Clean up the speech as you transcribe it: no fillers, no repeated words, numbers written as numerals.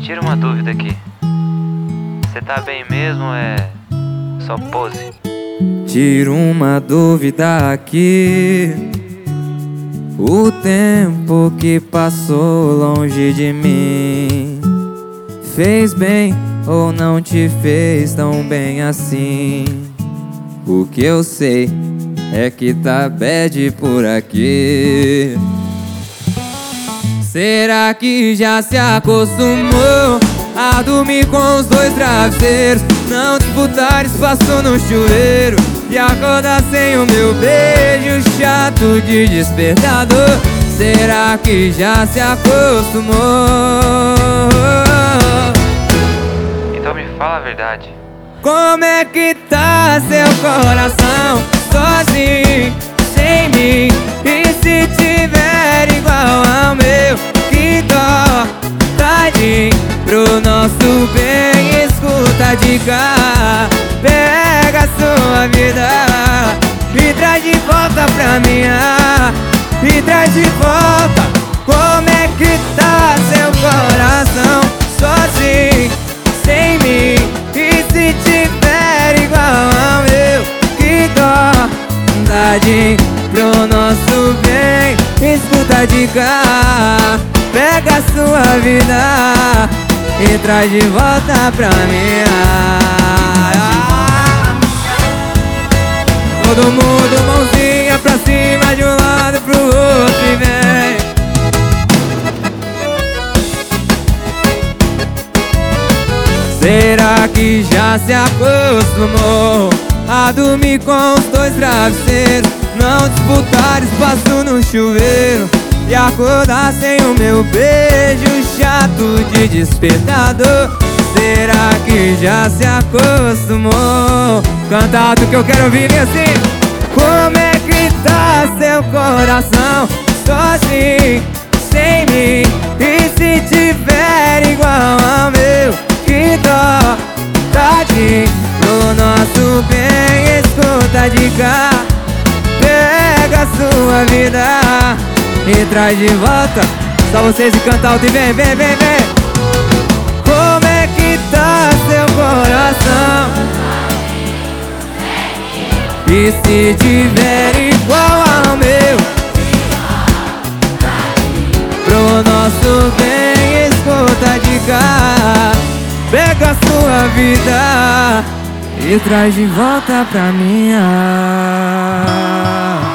tira uma dúvida aqui. Você tá bem mesmo ou é só pose? Tira uma dúvida aqui. O tempo que passou longe de mim fez bem ou não te fez tão bem assim? O que eu sei é que tá bad por aqui. Será que já se acostumou a dormir com os dois travesseiros, não disputar espaço no chuveiro e acordar sem o meu beijo chato de despertador? Será que já se acostumou? Então me fala a verdade. Como é que tá seu coração sozinho, sem mim? E se tiver igual ao meu, que dó, tadinho. Pro nosso bem, escuta a dica, pega a sua vida e traz de volta pra minha, e traz de volta. Como é que tá seu coração sozinho, sem mim? E se tiver igual ao meu, que dó, tadinho. Pro nosso bem, escuta a dica, pega a sua vida e traz de volta pra mim. Todo mundo mãozinha pra cima, de um lado pro outro e vem. Será que já se acostumou a dormir com os dois travesseiros, não disputar espaço no chuveiro e acordar sem o meu beijo chato de despertador? Será que já se acostumou? Canta alto que eu quero ouvir assim. Como é que tá seu coração sozinho, sem mim? E se tiver igual ao meu, que dó, tadinho. Pro nosso bem, escuta a dica, pega a sua vida e traz de volta. Só vocês e canta alto e vem, vem, vem, vem. Como é que tá seu coração? E se tiver igual ao meu, pro nosso bem, escuta a dica, pega a sua vida e traz de volta pra minha.